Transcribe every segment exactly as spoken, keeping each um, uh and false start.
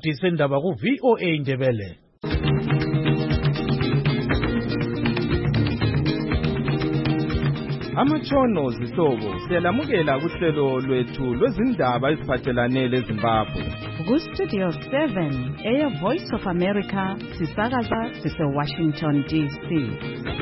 isikhathi sendaba ku V O A Ndebele. Amatshono zihlobo siyalamukela kuhlelo lwethu lwezindaba eziphathelane leZimbabwe. Ku Studio seven, Air Voice of America, sisakaza sise Washington D C.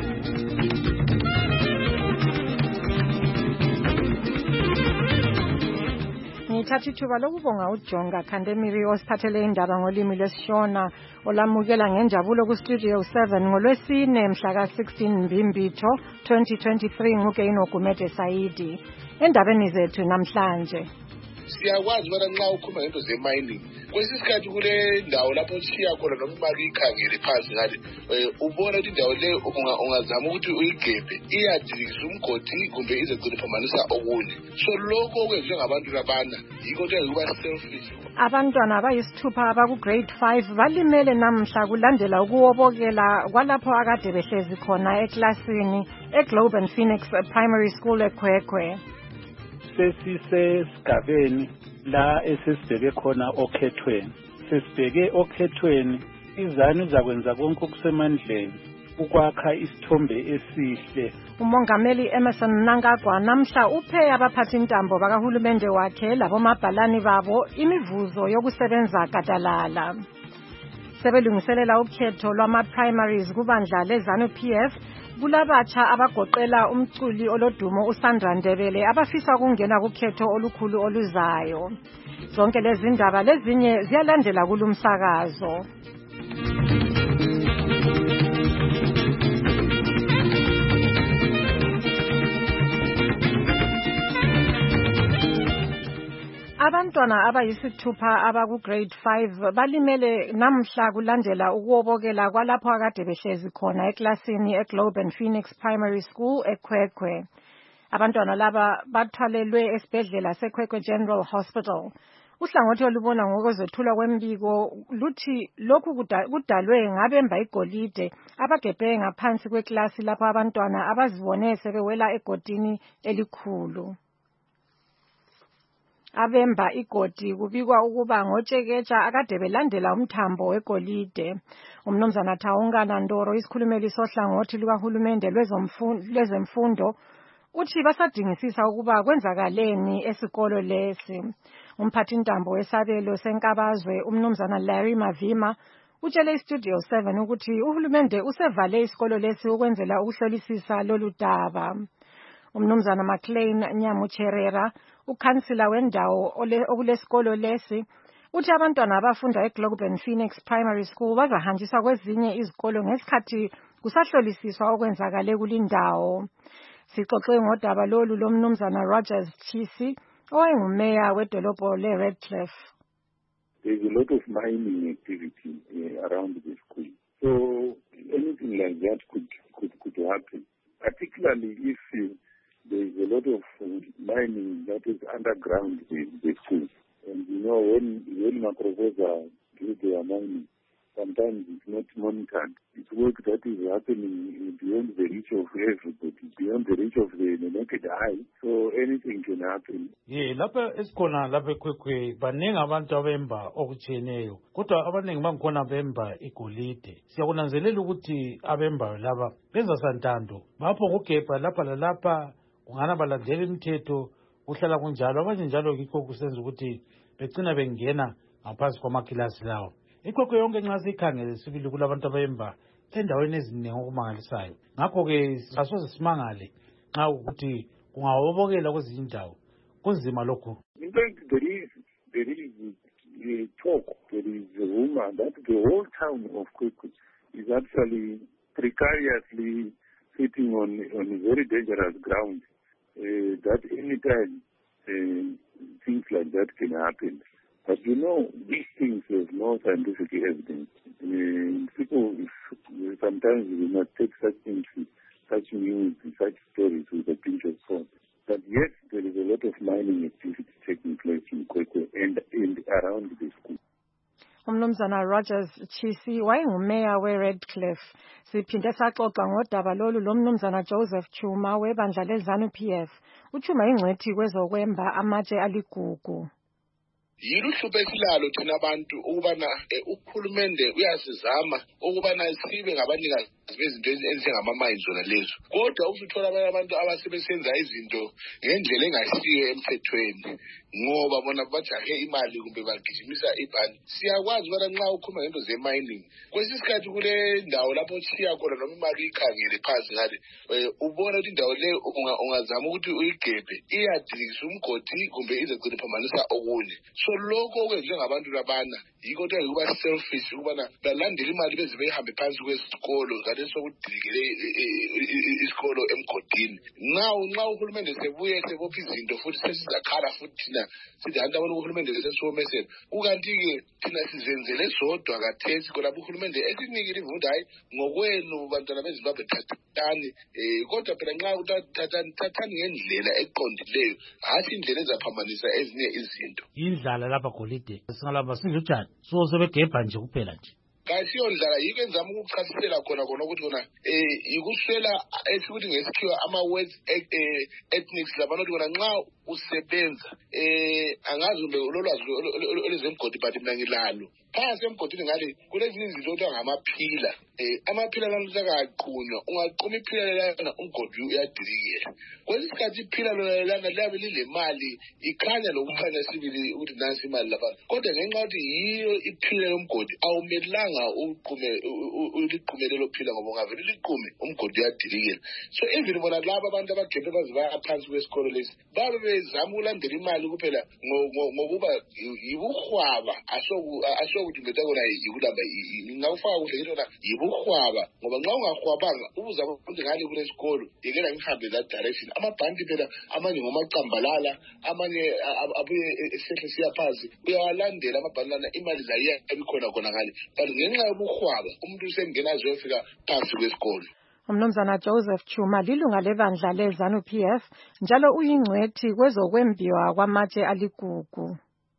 Ngithatha ithuba lokubonga uJonga Khandemiri osiphathele indaba ngolimi lwesiShona olamukela ngenjabulo ku Studio seven ngolwesine mhla ka sixteen Mbimbitho twenty twenty-three nguKeino Gumede Saidi. Endabeni zethu namhlanje siyakwazi bona nxa ukhuluma ngento ze-mining kwesisikhathi kule ndawo lapho siya khona noma imali ikhangele phansi ngathi ubona ukuthi indawo le ungazama ukuthi uyigebhe iyadilisa umgodi kumbe izegcina iphambanisa okunye. So lokho okwenziwe ngabantu labana yikho nje ukuba selfish. Abantwana abayisithupha abaku grade five balimele namhla kulandela ukuwobokela kwalapho akade behlezi khona eklasini eGlobe and Phoenix Primary School eKwekwe. Sesisesigabeni la esesibheke khona okhethweni. Sesibheke okhethweni izanu zakwenza konke okusemandleni ukwakha isithombe esihle. Umongameli Emerson Mnangagwa namhla uphe abaphathi intambo bakahulumende wakhe labomabhalani babo imivuzo yokusebenza gadalala. Sebelungiselela ukhetho lwama-primaries kubandla leZanu P F kulabatsha abagoqela umculi olodumo uSandra Ndebele abafisa ukungena kukhetho olukhulu oluzayo. Zonke lezi ndaba lezinye ziyalandela kulumsakazo. Abantwana abayisithupha abaku grade five balimele namhla kulandela ukuwobokela kwalapho akade behlezi khona eklasini eGlobe and Phoenix Primary School eKwekwe. Abantwana laba bathwalelwe esibhedlela seKwekwe General Hospital. Uhlangothi olubona ngokwezethulwa kwembiko luthi lokhu kudalwe ngabemba igolide abagebhe ngaphansi kweklasi lapho abantwana abazibone sebewela egodini elikhulu. Abemba igodi kubikwa ukuba ngotsheketsha akade belandela umthambo wegolide. Umnumzana Thawungana Ndoro isikhulumeli sohlangothi lukahulumende lwezemfundo uthi basadingisisa ukuba kwenzakaleni esikolo lesi. Umphathi intambo wesabelo senkabazwe umnumzana Larry Mavima utshele iStudio seven ukuthi uhulumende usevale isikolo lesi ukwenzela ukuhlolisisa lolu daba. Umnumzana McLean Nyamucherera ukhansila wendawo okulesikolo lesi uthi abantwana abafunda eGlobe and Phoenix Primary School bazahanjiswa kwezinye izikolo ngesikhathi kusahlolisiswa okwenzakale kulindawo. Sixoxe ngodaba lolu lomnumzana Rogers Chisi owayengumeya wedolobho leRedcliffe. There's a lot of mining activity uh, around the school, so anything like that could could could happen, particularly if uh, there is a lot of uh, mining that is underground in the school. And you know, when when Macrovosa do their mining, sometimes it's not monitored. It's work that is happening beyond the reach of everybody, beyond the reach of the, the naked eye. So anything can happen. Yeah, lapha esikhona lapha eKwekwe baningi abantu abemba okutshiyeneyo. Kodwa abaningi bangikhona bemba igolide. Siyakunanzelela ukuthi abemba laba benza santando. Bapho ngogebha lapha lalapha ungana balandela imithetho uhlala kunjalo abanye njalo yikho kusenza ukuthi begcina bengena ngaphansi kwamakilasi lawo. Ikwekwe yonke nxa sikhangele sibili kulabantu abayemba endaweni eziningi okumangalisayo. Ngakho-ke asoze simangale nxa ukuthi kungawobokela kwezinye indawo kunzima lokho. In fact, there is there is a talk, there is a rumor that the whole town of Kwekwe is actually precariously sitting on on a very dangerous ground. Uh, that anytime uh, things like that can happen. But you know, these things have no scientific evidence. Uh, people sometimes will not take such things, such news, such stories with a pinch of salt. But yes, there is a lot of mining activity taking place in Kwekwe and, and around the school. Umnumzana Rogers Chisi wayengumeya weRedcliffe. Siphinde saxoxa ngodaba lolu lomnumzana Joseph Chuma webandla leZanu P F. UChuma ingcwethi kwezokwemba amatshe aligugu. yilo uhlupho esilalo thina abantu ukubana uhulumende uyasizama ukubana sibe ngabanikazi bezinto ezinjengama-mines zona lezo, kodwa usuthola abanye abantu abasebenza izinto ngendlela engasiyo emthethweni ngoba bona bajahe imali kumbe bagijimisa ibhani. Siyakwazi ubana nxa ukhuluma ngento ze-mining, kwesinye isikhathi kule ndawo lapho otshiya khona noma imali uyikhangele phansi ngale, ubona ukuthi indawo le ungazama ukuthi uyigebhe iyadilisa umgodi kumbe izegcina iphambanisa okunye. So lokho okwenziwe ngabantu labana yikho kuthiwa ukuba selfish, ukubana balandela imali beze behambe phansi kwesikolo ngale sokudilikele isikolo emgodini. Now nxa uhulumende sebuye sebopha izinto futhi sesizakhala futhi thina sithi hanti abona uhulumende sesiwomesela, ukanti-ke thina sizenzele sodwa kathesi kolapho uhulumende esinikile imvundo hayi ngokwenu bantwana bezimbabwe thathani, um kodwa phela nxa thathani ngendlela eqondileyo, hathi indlela ezaphambanisa ezinye izinto. Indlala lapha Golide singalapha sinjani so sebegebha nje kuphela nje kasiyo ndlala, yiko enzama ukuchasisela khona khona ukuthi kona um yikuswela esikuthi ngesikhiwa ama-words ethnics labana ukuthi kona nxa usebenza um angazi umbe lolwazi olwezemgodi but mina ngilalo phansi emgodini ngale kulezinye izinto okuthiwa ngamaphila. um amaphila lana usakaqunywa, ungaquma iphila lelana umgodi uyadilikela. Kwesinye isikhathi iphila lelana liyabe lile mali ikhanya lokukhanya sibili ukuthi nansi imali lapha, kodwa ngenxa yokuthi yiyo iphila yomgodi awumelanga uliqume uliqume lelo phila ngoba ungavele liqume umgodi uyadilikela. So even bona laba abantu abagebhe baze bayaphansi kwesikolo lesi babe bezama ukulandela imali kuphela ngokuba yibuhwaba asokuthi mbeta kona yikulamba ngingawufaka kuhle ngithi kona yibuhwaba ngoba nxa ungahwabanga ubuza ukuthi ngale kulesikolo yekela ngihambe that direction. Amabhanti phela amanye ngomacambalala, amanye abuye esehle siya phansi, uyawalandela amabhanti lana imali zayiya ebikhona khona ngale, but ngenxa yobuhwaba umuntu usengena azofika phansi kwesikolo. Umnumzana Joseph Chuma lilunga lebandla leZANU P F njalo uyingcwethi kwezokwembiwa kwamatshe aligugu.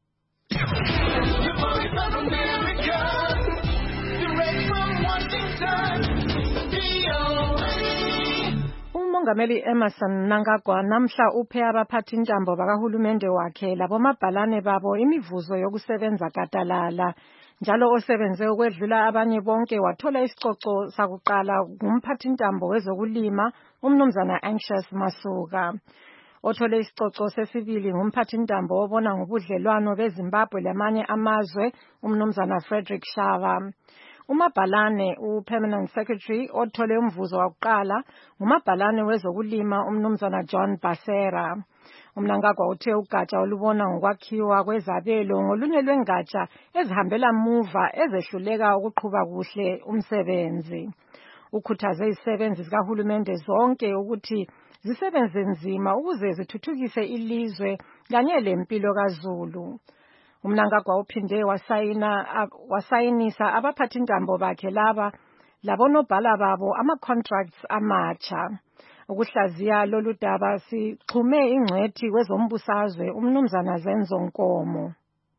uMongameli Emmerson Mnangagwa namhla uphe abaphathi intambo bakahulumende wakhe labomabhalane babo imivuzo yokusebenza gadalala. Njalo osebenze ukwedlula abanye bonke wathola isicoco sakuqala ngumphathi intambo wezokulima umnumzana Anxious Masuka. Othole isicoco sesibili ngumphathi intambo obona ngobudlelwano beZimbabwe lamanye amazwe umnumzana Frederick Shava. Umabhalane uPermanent Secretary othole umvuzo wakuqala ngumabhalane wezokulima umnumzana John Basera. Umnangagwa uthe ugatsha olubona ngokwakhiwa kwezabelo ngolunye lwengatsha ezihambela muva ezehluleka ukuqhuba kuhle umsebenzi. Ukhuthaze izisebenzi zikahulumende zonke ukuthi zisebenze nzima ukuze zithuthukise ilizwe kanye lempilo kaZulu. Umnangagwa uphinde wasayina wasayinisa abaphathi intambo bakhe laba labonobhala babo ama-contracts amatsha. Ukuhlaziya lolu daba sixhume ingcwethi kwezombusazwe umnumzana Zenzo Nkomo.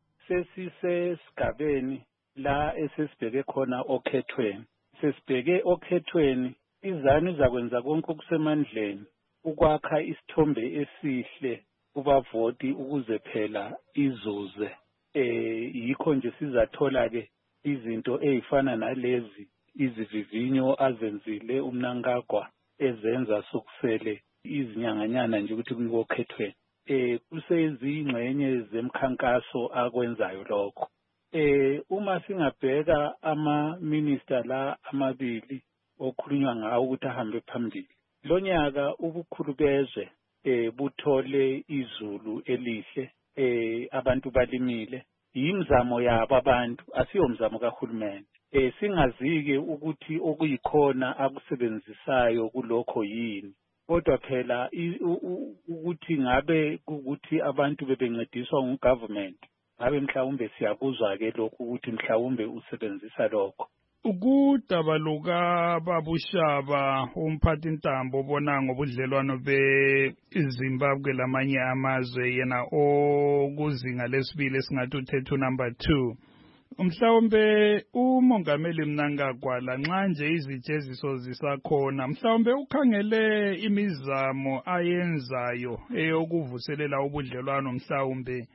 Sesisesigabeni la esesibheke khona okhethweni. Sesibheke okhethweni iZANU izakwenza konke okusemandleni ukwakha isithombe esihle kubavoti ukuze phela izuze. Eh yikho nje sizathola ke izinto ezifana nalezi izivivinyo azenzile uMnangagwa ezenza sokusele izinyanganyana nje ukuthi kungokhethweni. Eh kusezingxenye zemkhankaso akwenzayo lokho. Eh uma singabheka ama minister la amabili okhulunywa ngawo ukuthi ahambe phambili. Lonyaka ubukhulu bezwe eh buthole izulu elihle, eh abantu balimile. Yimzamo yabo abantu, asiyo mzamo kahulumeni. Eh singazike ukuthi okuyikhona akusebenzisayo kulokho yini. Kodwa phela ukuthi ngabe ukuthi abantu bebencediswa ngugovernment, ngabe mhlawumbe siyabuzwa ke lokho ukuthi mhlawumbe usebenzisa lokho. Ukudaba luka babushaba umphathi intambo bona ngobudlelwano beZimbabwe lamanye amazwe yena okuzinga lesibili esingathi uthethu number two. Mhlawumbe uMongameli Mnangagwa lanxa nje izijeziso zisakhona, mhlawumbe ukhangele imizamo ayenzayo eyokuvuselela ubudlelwano mhlawumbe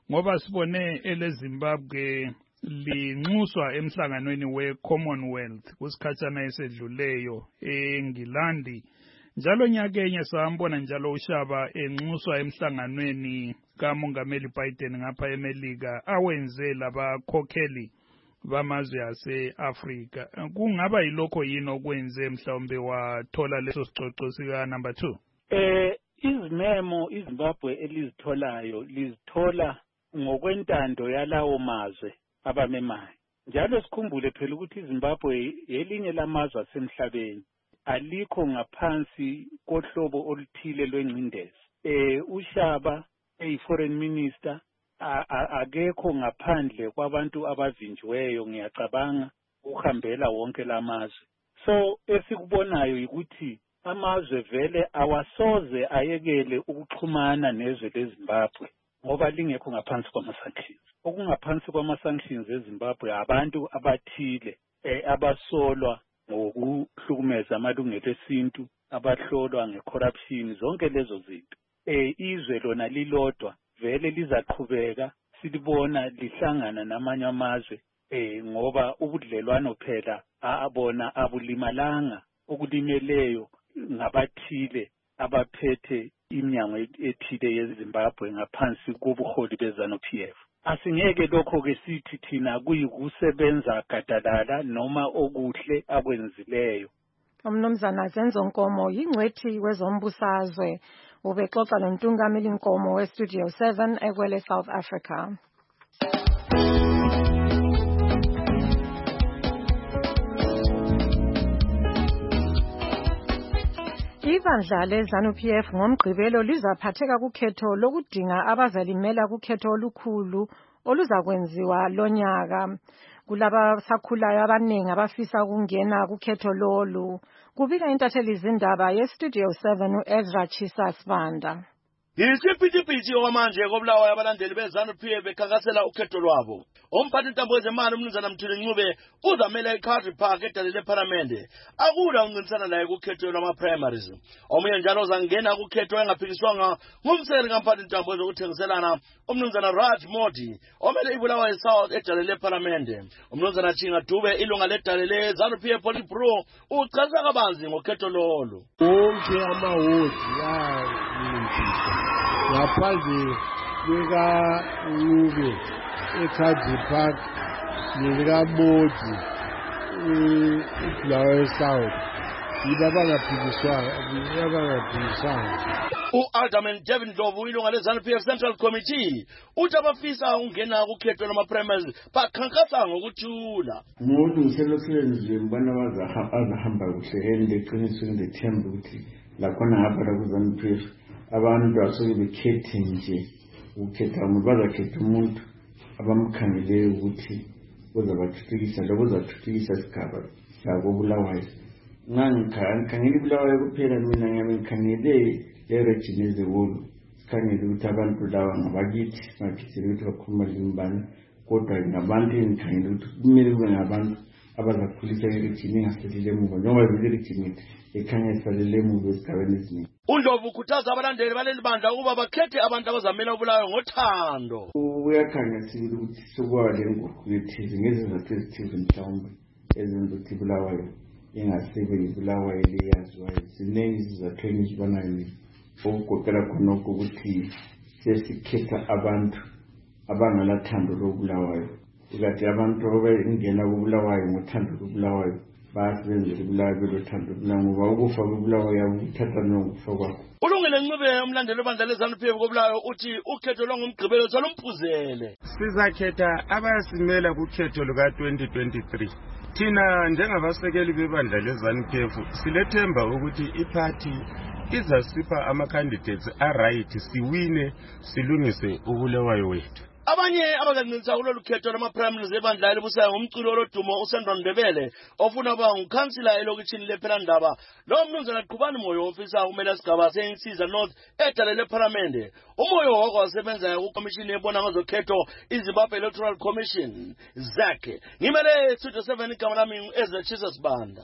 ngoba sibone eleZimbabwe linxuswa emhlanganweni we-Commonwealth kusikhatshana esedluleyo eNgilandi. Njalo nyakenye sambona njalo uShaba enxuswa emhlanganweni kaMongameli Biden ngapha eMelika awenze labakhokheli bamazwe ase-Afrika. Kungaba yilokho yini okwenze mhlawumbe wathola leso sicoco sika number two? Eh izimemo iZimbabwe elizitholayo lizithola ngokwentando yalawo mazwe abamemayo. Njalo sikhumbule phela ukuthi iZimbabwe elinye lamazwe asemhlabeni alikho ngaphansi kohlobo oluthile lwengcindezi. Eh uShaba eyi-foreign minister akekho ngaphandle kwabantu abavinjiweyo ngiyacabanga uhambela wonke lamazwe. So esikubonayo ukuthi amazwe vele awasoze ayekele ukuxhumana nezwe leZimbabwe ngoba lingekho ngaphansi kwama-sanctions. Okungaphansi kwama-sanctions eZimbabwe abantu abathile eh, abasolwa ngokuhlukumeza amalungelo esintu, abahlolwa ngecorruption, zonke lezo zinto. Eh izwe lona lilodwa vele lizaqhubeka silibona lihlangana namanye amazwe eh ngoba ubudlelwano phela abona abulimalanga, okulimeleyo ngabathile abaphethe iminyango ethile yeZimbabwe ngaphansi kobuholi beZanu-P F. Asingeke lokho ke sithi thina kuyikusebenza gadalala noma okuhle akwenzileyo. Umnumzana Zenzo Nkomo yingcwethi wezombusazwe ubexoxa noNtungameli Nkomo weStudio seven ekwele South Africa. Ibandla leZanu-P F ngomgqibelo lizaphatheka kukhetho lokudinga abazalimela kukhetho olukhulu oluzakwenziwa lonyaka. Kulaba sakhulayo abaningi abafisa ukungena kukhetho lolu. Kubika intatheli izindaba yeStudio seven uEzra Chisa Sibanda. Yisiphithiphithi okwamanje kobulawayo abalandeli beZanu-P F bekhankasela ukhetho lwabo. Umphathintambo wezemali umnumzana Mthuli Ncube uzamela eCountry Park edale lephalamende. Akula uncintisana laye kukhetho lwama-primaries. Omunye njalo uzangena kukhetho engaphikiswanga ngumsekeli kamphathintambo wezokuthengiselana umnumzana Raj Modi omele ibulawayo South edale lephalamende. Umnumzana Chinga Dube ilunga ledale leZanu-P F Politburo uchaza kabanzi ngokhetho lolo. Wonke amawodi ngaphandle kweka-Ncube eCountry Park nelika-Modi ibulawayo South yibo abangaphikiswanga abangaphikiswanga. U-Alderman Devin Ndlovu ilunga leZanu-P F Central Committee uthi abafisa ukungena kukhetho lwama-primaries bakhankasa ngokuthula. Ngokulungiselela ohlelweni ngibona azahamba kuhle and eqinisweni ngithemba ukuthi lakhona ngapha kuZanu-P F abantu asuke bekhethe nje ukhetha umuntu bazakhetha umuntu abamkhangeleyo ukuthi uzabathuthukisa lokho uzathuthukisa isigaba lako Bulawayo. Ngangikhangela ibulawayo kuphela mina ngiyabe ngikhangele le-region ezewolu sikhangele ukuthi abantu lawa ngabakithi ngakhethela ukuthi bakhuluma limbani kodwa ngabantu engikhangele ukuthi kumele kube ngabantu abazakhulisa i-region ingasalele emuva njengoba vele i-region yethu ekhanya isalele emuva esigabeni eziningi. uNdlovu ukhuthaza abalandeli baleli bandla ukuba bakhethe abantu abazamela ubulawayo ngothando. Uyakhanya sibili ukuthi sokwaba le nguquko ethize ngezizathu ezithize mhlawumbe ezenza ukuthi ibulawayo ingasebe ibulawayo leyaziwayo. Ziningi izizathu engizibonayo okugoqela khonokho ukuthi sesikhetha abantu abangalathando lobulawayo. Ikati abantu abangena kubulawayo ngothando lobulawayo basebenzela ibulawayo belothando lobulawayo ngoba ukufa kobulawayo ukuthatha nokufa kwakho. Ulungile Ncube umlandeli webandla leZanu-P F kobulawayo uthi ukhetho lwangomgqibelo salumphuzele. Sizakhetha abasimela kukhetho luka twenty twenty-three. Thina njengabasekeli bebandla leZanu-P F silethemba ukuthi iparty izasipha ama-candidates a-right siwine silungise ubulawayo wethu. Abanye abazancintisa kulolu khetho lama-primaries ebandla elibusayo ngumculo olodumo uSandra Ndebele ofuna ukuba ngukhansila elokitshini lePhelandaba. Lo mnumzana Qhubani Moyo ofisa ukumela isigaba seNsiza North edale lephalamende. Umoyo woko wasebenza kukomishini ebona ngezokhetho iZimbabwe Electoral Commission. Zakhe ngimele Studio seven igama lami Ezra Chisa Sibanda.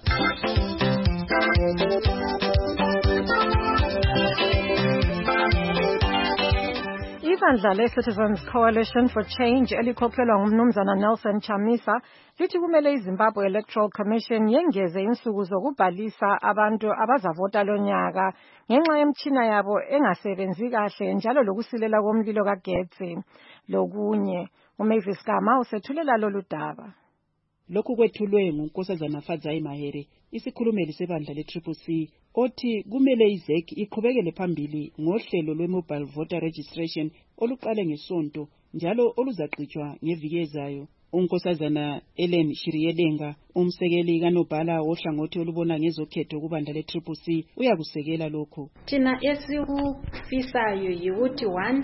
Ibandla le-Citizens Coalition for Change elikhokhelwa ngumnumzana Nelson Chamisa lithi kumele iZimbabwe Electoral Commission yengeze insuku zokubhalisa abantu abazavota lonyaka ngenxa yemtshina yabo engasebenzi kahle njalo lokusilela komlilo kagetsi. Lokunye uMavis Gama usethulela lolu daba. Lokhu kwethulwe nguNkosazana Fadzai Mahere, isikhulumeli sebandla le-Triple C, othi kumele iZ E C iqhubekele phambili ngohlelo lwe-mobile voter registration oluqale ngesonto njalo oluzaqhutshwa ngeviki ezayo. uNkosazana Ellen Shiriyedenga, umsekeli kaNobhala wohlangothi olubona ngezokhetho kubandla le-Triple C, uyakusekela lokho. Thina esikufisayo yikuthi one,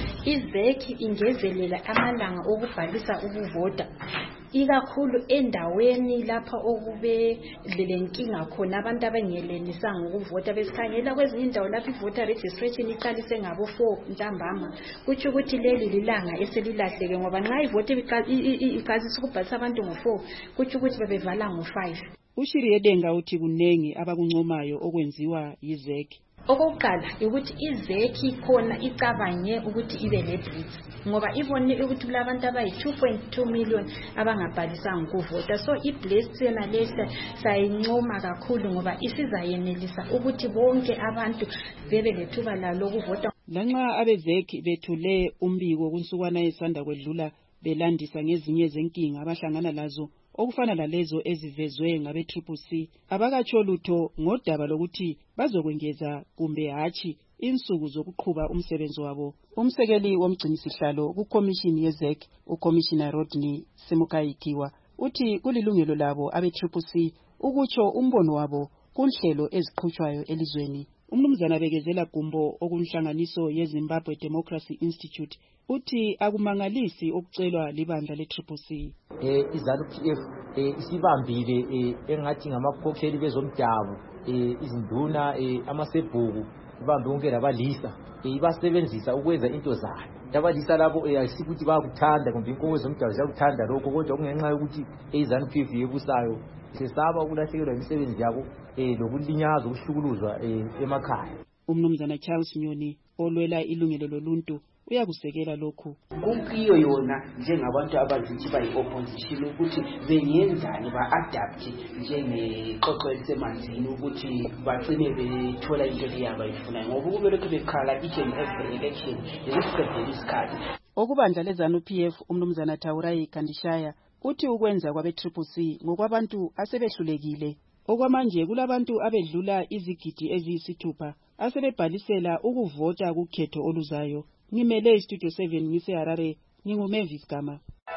iZ E C ingezelela amalanga okubhalisa ukuvota, ikakhulu endaweni lapha okube lelenkinga khona abantu abangelelisanga ukuvota. Besikhangela kwezinye indawo lapha ivoter registration iqalise ngabo four ntambama, kutsho ukuthi leli lilanga eselilahleke ngoba nxa ivote iqalisa ukubhalisa abantu ngo four kutsho ukuthi bebevala ngo five. uShiriyedenga uthi kunengi abakuncomayo okwenziwa yiZ E C. Okokuqala ukuthi iZ E C khona icabange ukuthi ibe leblitz ngoba ibone ukuthi kulabantu abayi two point two million abangabhalisanga ukuvota. So iblitz yona lesa sayincoma kakhulu ngoba isizayenelisa ukuthi bonke abantu bebe lethuba lalo ukuvota. Lanxa abeZ E C bethule umbiko kunsukwana esanda kwedlula belandisa ngezinye zenkinga abahlangana lazo okufana lalezo ezivezwe ngabe-Triple C, abakatsho lutho ngodaba lokuthi bazokwengeza kumbe hatshi insuku zokuqhuba umsebenzi wabo. Umsekeli womgcinisihlalo kukomishini yeZ E C, uCommissioner Rodney Simukayikiwa, uthi kulilungelo labo abe-Triple C ukutsho umbono wabo kunhlelo eziqhutshwayo elizweni. Umnumzana Bekezela Gumbo okunhlanganiso yeZimbabwe Democracy Institute uthi akumangalisi okucelwa libandla le-Triple C. Eh iZANU P F eh isibambile eh engathi ngamakhokheli bezomdabu eh izinduna eh amasebhuku ibambe onke labalisa eh ibasebenzisa ukwenza into zayo. Labalisa labo eh asikuthi bayakuthanda kumbe inkonzo zomdabu ziyakuthanda lokho kodwa kungenxa yokuthi iZANU P F yebusayo sesaba ukulahlekelwa imisebenzi yabo eh lokulinyazwa ukuhlukuluzwa eh emakhaya. Umnumzana Charles Nyoni olwela ilungelo loluntu uyakusekela lokhu. Kukiyo yona njengabantu abazithi bayi-opposition ukuthi beyenzani ba-adapt njengeqoqo elisemanzini ukuthi bagcine bethola into leyaba ifunayo ngoba kubelokhu bekhala each and every election yesiqedela isikhathi. Okubandla leZANU P F umnumzana Taurai Kandishaya uthi ukwenza kwabe-Triple C ngokwabantu asebehlulekile. Okwamanje kulabantu abedlula izigidi eziyisithupha asebebhalisela ukuvota kukhetho oluzayo. Ngimele iStudio seven ngise Harare, nginguMavis Gama.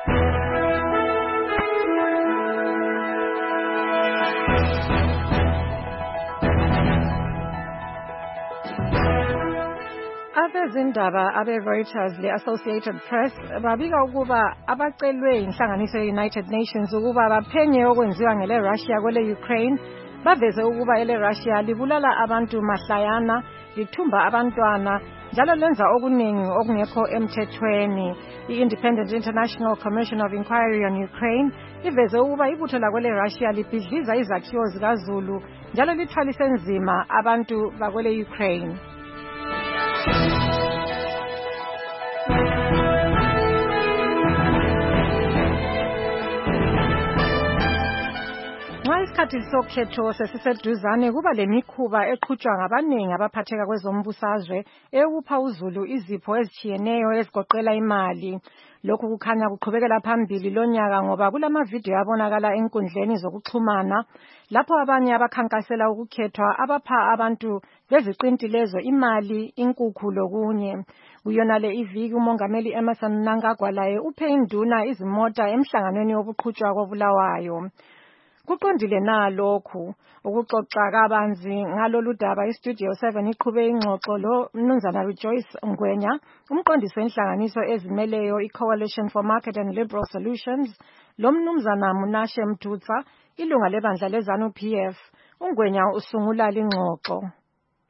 Abezindaba abe-Reuters le-Associated Press babika ukuba abacelwe inhlanganiso ye-United Nations ukuba baphenye okwenziwa ngele-Russia kwele-Ukraine baveze ukuba ele-Russia libulala abantu mahlayana, lithumba abantwana njalo lenza okuningi okungekho emthethweni. I-Independent International Commission of Inquiry on Ukraine iveze ukuba ibutho lakwele-Russia libhidliza izakhiwo zikaZulu njalo lithwalise nzima abantu bakwele-Ukraine. Nxa isikhathi sokhetho sesiseduzane kuba lemikhuba eqhutshwa ngabaningi abaphatheka kwezombusazwe eyokupha uZulu izipho ezitshiyeneyo ezigoqela imali. Lokhu kukhanya kuqhubekela phambili lonyaka ngoba kulamavidiyo abonakala enkundleni zokuxhumana lapho abanye abakhankasela ukukhethwa abapha abantu beziqinti lezo imali, inkukhu lokunye. Kuyonale iviki umongameli Emmerson Mnangagwa laye uphe induna izimota emhlanganweni wokuqhutshwa koBulawayo. Kuqondile na lokhu ukuxoxa kabanzi ngalolu daba iStudio seven iqhube ingxoxo lo mnumzana Rejoice Ngwenya, umqondisi wenhlanganiso ezimeleyo iCoalition for Market and Liberal Solutions, lo mnumzana Munashe Mthutsa, ilunga lebandla leZANU P F. Ungwenya usungula lingxoxo.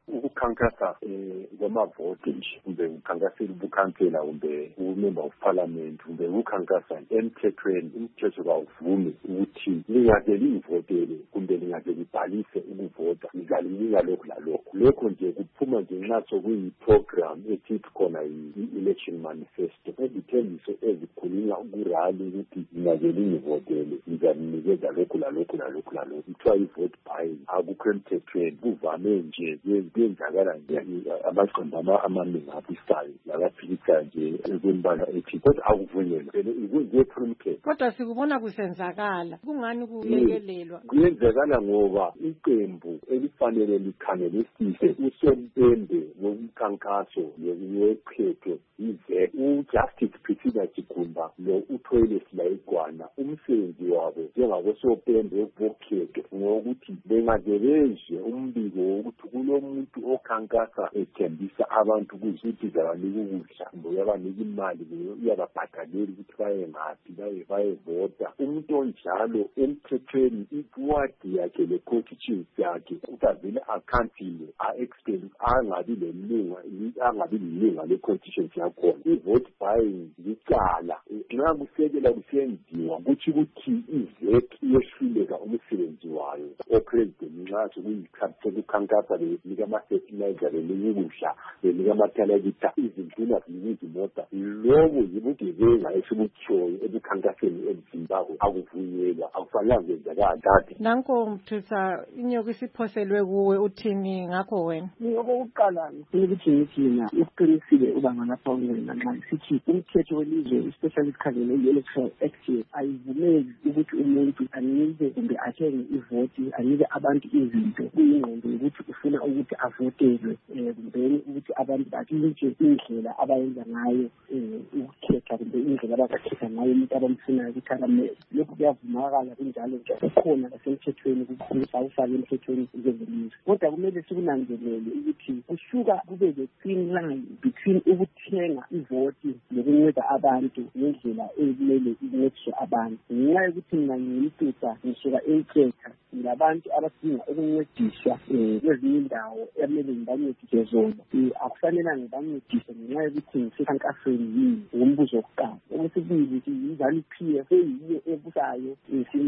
ukukhankasa eh kwamavoti nje kumbe ukhankasela ubukhansela kumbe umember of parliament kumbe ukhankasa emthethweni umthetho kawuvumi ukuthi lingaze livotele kumbe lingaze libhalise ukuvota ngalinika lokho lalokho lokho nje kuphuma nje nxa sokuyi-program ethithi khona i-election manifesto ezithembiso ezikhulunywa ukurali ukuthi lingaze lingivotele ngizalinikeza lokho lalokho lalokho lalokho kuthiwa i-vote buying akukho emthethweni kuvame nje kuyenzakala nje amaqembu amaningi aphisayo labaphikisayo nje ekwembala ethi kodwa akuvunyelwa kuye-promulgate kodwa sikubona kusenzakala kungani kulekelelwa kuyenzakala ngoba iqembu elifanele likhangelisise usompembe womkhankaso weqhetho ize uJustice Priscilla Chigumba lo uThoyile Silayigwana umsebenzi wabo njengabosompembe bokhetho ngokuthi bengazelezwe umbiko wokuthi kulomuntu okhankasa ethembisa abantu ukuthi zabanika ukudla kumbe uyabanika imali uyababhadalela ukuthi baye ngaphi baye bayevota umuntu onjalo emthethweni iwadi yakhe le-constituency yakhe utavele akhantile a-expel angabi lelunga angabi lilunga le-constituency yakhona i-vote buying licala nxa kusekela kusenziwa kuthi ukuthi i-vec iyehluleka umsebenzi wayo opresident nxa sokuyikhathi sokukhankasa benika ama-fertilizer benika ukudla benika amathalakitha izinduna zinika izimota lobo yibugebenga esikutshoyo ebukhankaseni ezimbabwe akuvunyelwa akufanelanga kwenzakala kade nanko Mthutha inyoka isiphoselwe kuwe uthini ngakho wena okokuqala ngifuna ukuthi ngithina isiqinisile ubanga lapha wena nxa sithi umthetho welizwe especially ikhangele i-electoral act ayivumeli ukuthi umuntu anike kumbe athenge ivoti anike abantu izinto kuyingqondo yokuthi ufuna ukuthi avotelwe kumbe ukuthi abantu batshintshe indlela abayenza ngayo ukukhetha kumbe indlela abazakhetha ngayo umuntu abamfunayo ukuthi akamele lokhu kuyavumakala kunjalo nje kukhona lasemthethweni kukhulisa ufake emthethweni njengelizwe kodwa kumele sikunanzelele ukuthi kusuka kube le-thin line between ukuthenga ivoti nokunceda abantu ngendlela ekumele incediswe abantu ngenxa yokuthi mina ngiyimtuta ngisuka enketha ngabantu abadinga ukuncediswa kwezinye indawo emele ngibancedise zona akufanelanga ngibancedise ngenxa yokuthi ngisekhankasweni yini ngumbuzo wokuqala okwesibili yizanu P F eyiyo ebusayo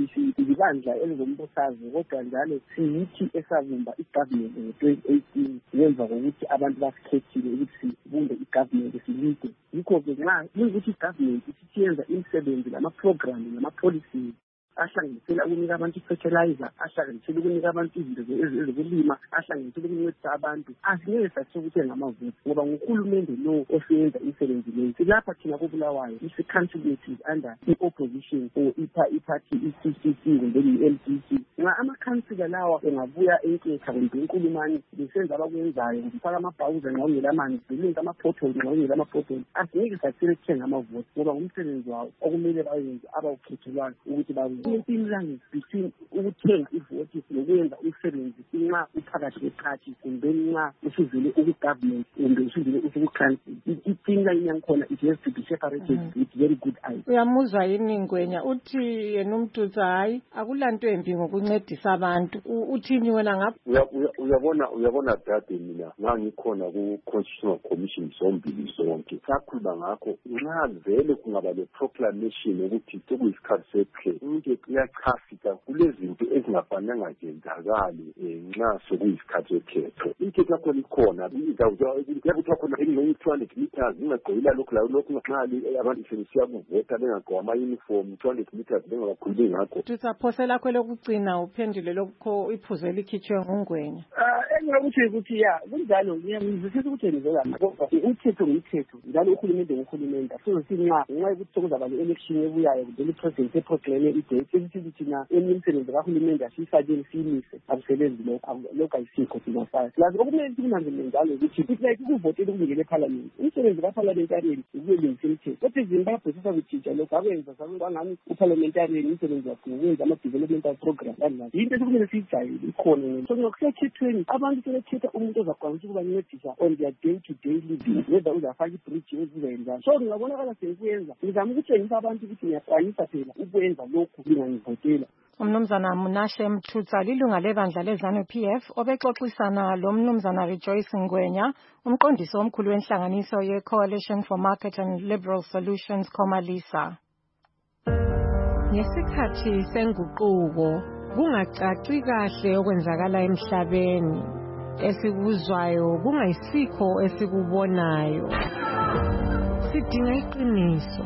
ibandla elizombusazwe kodwa njalo siyithi esavumba igovernment ngo-twenty eighteen ngemva kokuthi abantu basikhethile ukuthi sibumbe igovernment silide yikho-ke nxa kuyukuthi igovernment isiyenza imisebenzi lama-program lama-policies ahlanganisela ukunika abantu i-fertilizer ahlanganisela ukunika abantu izinto ezokulima ahlanganisela ukuncedisa abantu asingeke sathi ukuthenga amavoti ngoba nguhulumende lo oseyenza imisebenzi leyo silapha thina kobulawayo isi-councillate under i-opposition or iparty i-C C C kumbe i-L D C nxa amakhansila lawa engabuya enketha kumbe enkulumani besenza abakwenzayo ngifaka amabhawuza nxa ungela amanzi belunga ama-pothole nxa ungela ama-pothole asingeke sathile kuthenga amavoti ngoba ngumsebenzi wawo okumele bayenze abawukhethelwayo ukuthi bawenze impilane between ukuthenga ivoti nokwenza umsebenzi nxa uphakathi kweqhathi kumbe nxa usuvele ukugovernment kumbe usuvele usukukhansila ipinline yankhona it has to be separated with very good eyes. Uyamuzwa yini Ngwenya uthi yena uMtutsa hayi akulanto embi ngokuncedisa abantu uthini wena ngapha uyabona uyabona dade mina ngangikhona ku-constitutional commission zombili zonke sakhuluma ngakho nxa vele kungaba le-proclamation ukuthi sekuyisikhathi sekhe umuntu uyachasisa kulezinto ezingafanelanga zenzakali nxa sokuyisikhathi sekhetho inketho yakho likhona yakuthiwa khona elingenye-two hundred meters ingagqokela lokhu layo lokhu nxa abantu sebesiya kuvota bengagqoka ama-uniform two hundred meters bengabakhulumi ngakho tusaphose lakho lokucina uphendule lokho iphuzo elikhitshwe nguNgwenya engakuthi ukuthi ya kunjalo ngiyangizwisisa ukuthi nizolana kodwa umthetho ngumthetho njalo uhulumende nguhulumende asizothi nxa ngenxa yokuthi sekuzaba le-election ebuyayo kumbe i-president eproclame idate esithi thina eminye imisebenzi kahulumende asiyifakeni siyimise akusebenzi lokho lokho ayisikho thina sayo lazi okumele sikunanzelele njalo ukuthi like ukuvotela ukulungele ephalamende umsebenzi kaphalamendarian ukuyelungisa imithetho kodwa ezimbabwe sisakuthintsha lokho akwenza kwangani uphalamendarian umsebenzi wakhe ngokwenza ama-developmental program kanjani yinto ekumele siyijayele ikhona so ngokusekhethweni abantu sebekhetha umuntu ozakwanisa ukubancedisa on their day to day living whether uzafaka ibridge ezizayenzani so ngingabonakala sengikuyenza ngizama ukutshengisa abantu ukuthi ngiyakwanisa phela ukwenza lokhu ngingangivotela umnumzana Munashe Mthutsa lilunga lebandla leZANU P F obexoxisana lo mnumzana Rejoice Ngwenya umqondisi omkhulu wenhlanganiso ye-Coalition for Market and Liberal Solutions Comalisa. Ngesikhathi senguquko kungacaci kahle okwenzakala emhlabeni esikuzwayo kungayisikho esikubonayo sidinga iqiniso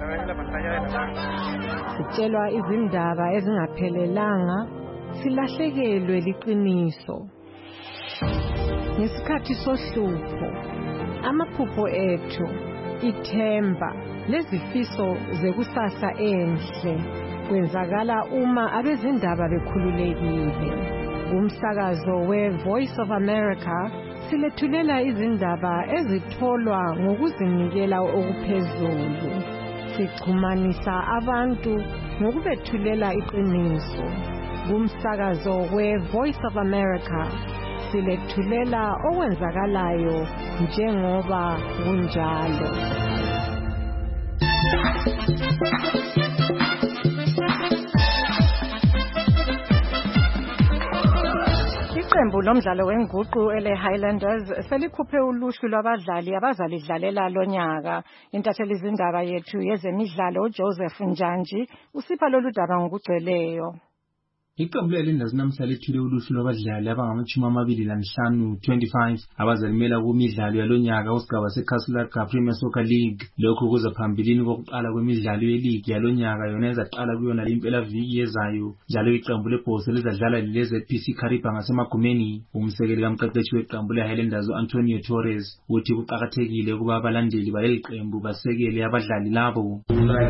sitshelwa izindaba ezingaphelelanga silahlekelwe liqiniso ngesikhathi sohlupho amaphupho ethu ithemba lezifiso zekusasa enhle kwenzakala uma abezindaba bekhululekile kumsakazo we-Voice of America silethulela izindaba ezitholwa ngokuzinikela okuphezulu sixhumanisa abantu ngokubethulela iqiniso kumsakazo we-Voice of America silethulela okwenzakalayo njengoba kunjalo. Iqembu lomdlalo wenguqu ele Highlanders selikhuphe uluhlu lwabadlali abazalidlalela lonyaka. Intatheli izindaba yethu yezemidlalo uJoseph Njanji usipha lolu daba ngokugcweleyo. Iqembu leHighlanders namhla lethule uluhlu lwabadlali abangamashumi amabili lanhlanu twenty-five abazalimela kumidlalo yalonyaka kusigaba seCastle Cup Premier Soccer League. Lokhu kuza phambilini kokuqala kwemidlalo yeleague yalonyaka yona ezaqala kuyona impela viki yezayo. Njalo iqembu lebhosi lizadlala leze P C Kariba ngasemagumeni. Umsekeli kamqeqeshi weqembu leHighlanders uAntonio Torres uthi kuqakathekile ukuba abalandeli baleli qembu basekele abadlali labo.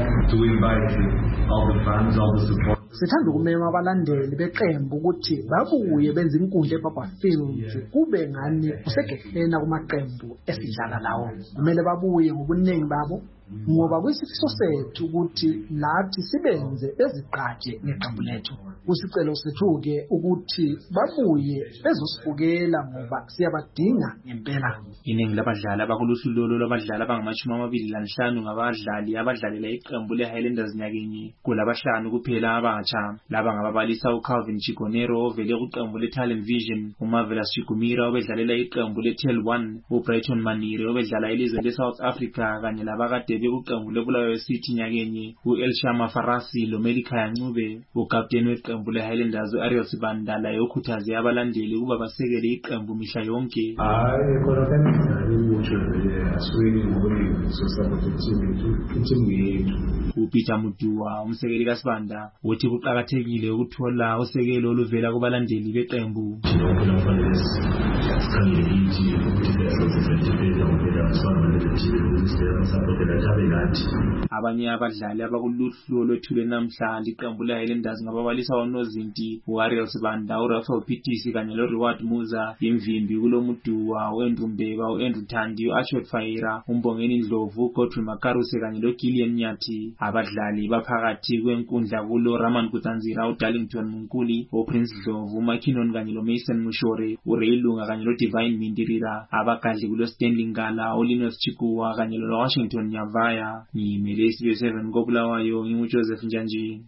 Sithanda ukumema abalandeli beqembu ukuthi babuye benze inkundla eBaba Fields kube ngani kusegehlena kumaqembu esidlala lawo. Kumele babuye ngobuningi babo ngoba kuyisifiso sethu ukuthi lathi sibenze bezigqaje ngeqembu lethu. Kusicelo sethu ke ukuthi babuye bezosifukela ngoba siyabadinga ngempela. Iningi labadlali abakuluhlu lolo labadlali abangamashumi amabili lanhlanu ngabadlali abadlalela iqembu leHighlanders nyakenye kulabahlanu kuphela abatsha. Laba ngababalisa uCalvin Chigonero ovele kuqembu leTalent Vision, uMarvelous Chigumira obedlalela iqembu leTel one, uBrighton Manire obedlala elizweni leSouth Africa kanye labakade beqembu leBulawayo City nyakenye uElshama Farasi loMelikhaya Ncube. Ukapteni weqembu leHighlanders uAriel Sibandala yokhuthaze abalandeli ukuba basekele iqembu mihla yonke. Hayi khona kanjani umutsho aswini ngobulili sosupport team team yethu. uPeter Muduwa umsekeli kaSibanda uthi kuqakathekile ukuthola usekelo oluvela kubalandeli beqembu. Abanye abadlali abakuluhlu olwethule namhla iqembu leHighlanders ngababalisa uNozinti, uAriel Sibanda, uRafael Pitisi kanye loReward Muza. Imvimbi kuloMuduwa, uEndrumbeba, uAndrew Thandi, uAshot Faira, uMbongeni Ndlovu, uGodfrey Makaruse kanye loGillian Nyathi. Abadlali baphakathi kwenkundla kulo Raman Kutanzira, uDarlington Munkuli, uPrince Ndlovu, uMakinon kanye loMason Mushore, uRay Lunga kanye loDivine Mindirira. Abagadli kulo Stanley Ngala, uLinus Chikuwa kanye loWashington Nyavaya. Ngimele isibili seven koBulawayo nginguJoseph Njanji.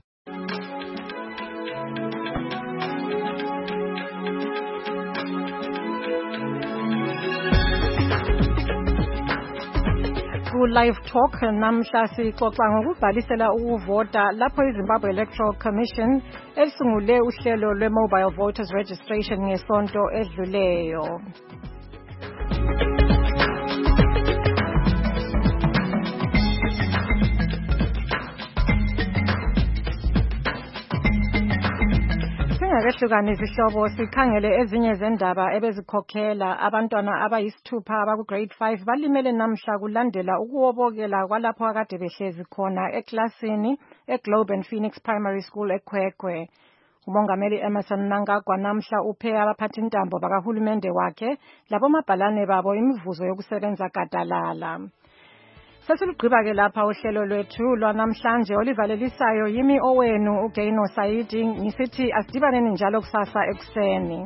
Live Talk namhla sixoxa ngokubhalisela ukuvota lapho iZimbabwe Electoral Commission elisungule uhlelo lwe-Mobile Voters Registration ngesonto edluleyo. Singakehlukana izihlobo sikhangele ezinye zendaba ebezikhokhela abantwana abayisithupha abaku grade five balimele namhla kulandela ukuwobokela kwalapho akade behlezi khona eklasini eGlobe and Phoenix Primary School eKwekwe. Umongameli Emerson Mnangagwa namhla uphe abaphathi intambo bakahulumende wakhe labo mabhalane babo imivuzo yokusebenza gadalala. Sesilugqiba ke lapha uhlelo lwethu lwanamhlanje olivalelisayo yimi owenu uGaino Saidi ngisithi asidibaneni njalo kusasa ekuseni.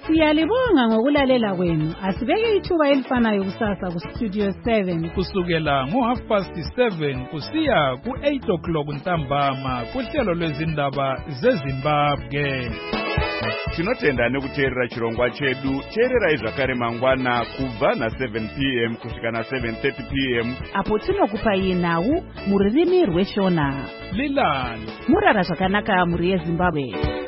Siyalibonga ngokulalela kwenu. Asibeke ithuba elifanayo kusasa ku Studio seven kusukela ngo half past seven kusiya ku eight o'clock ntambama kuhlelo lwezindaba zeZimbabwe. Tinotenda nekuteerera chirongwa chedu. Teerera zvakare mangwana kubva na seven p m kusvika na seven thirty p m apo tinokupai nhau muririmi rweshona. Lilani murara zvakanaka muri yeZimbabwe.